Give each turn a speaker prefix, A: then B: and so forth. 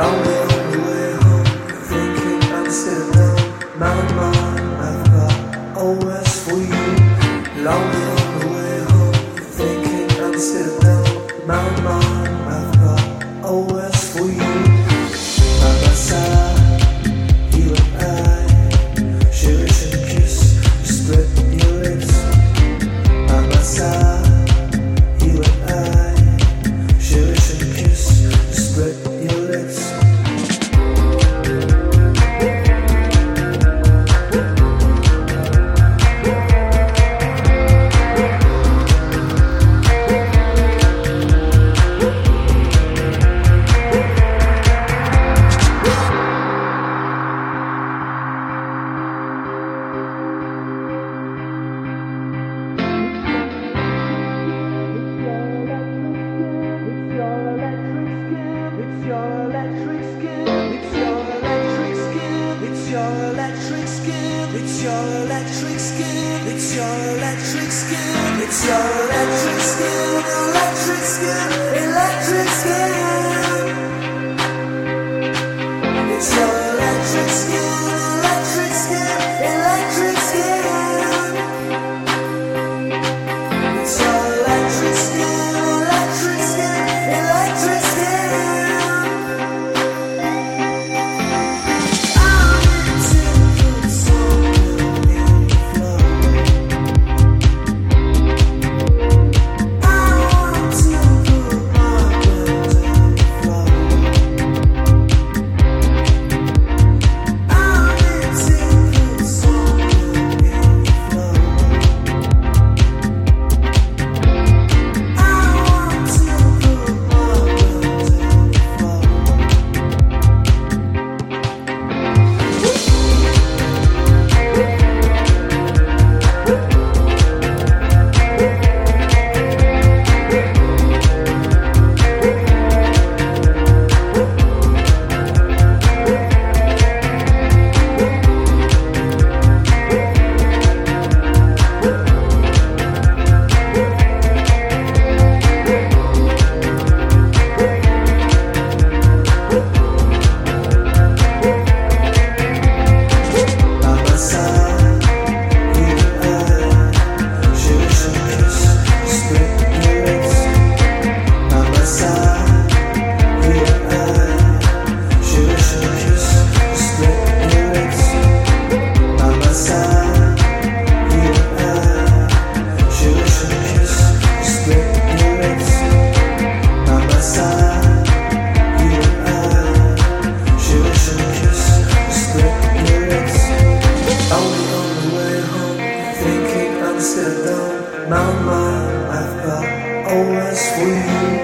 A: Lonely on the way home, thinking I'm sitting down. My mind, I've got always for you. Lonely on the way home, thinking I'm sitting down. My mind, I've got always for you. By my side, you and I, cherish and kiss, split your lips. By my side, you and I, cherish and kiss, split your lips. It's your electric skin, it's your electric skin, it's your electric skin, electric skin, electric skin. It's your electric skin, electric skin, electric skin. It's your electric skin, electric skin, electric skin. Sit down, my mind, I've got always for you.